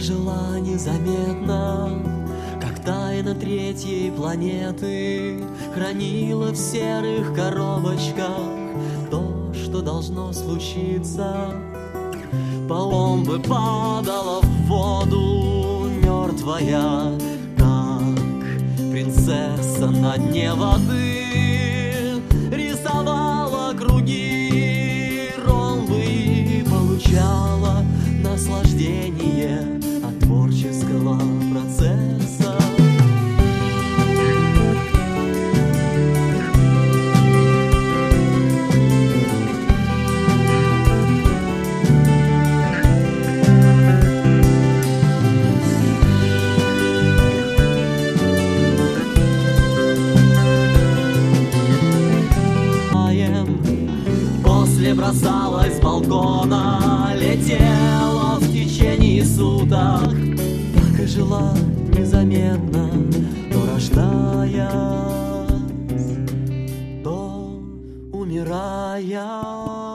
жила незаметно, как тайна третьей планеты, хранила в серых коробочках то, что должно случиться. Бомбы падала в воду мертвая, как принцесса на дне воды, рисовала круги, ромбы и получала наслаждение от творческого процесса. После бросалась с балкона, летела в течение суток, так и жила незаметно, то рождаясь, то умирая.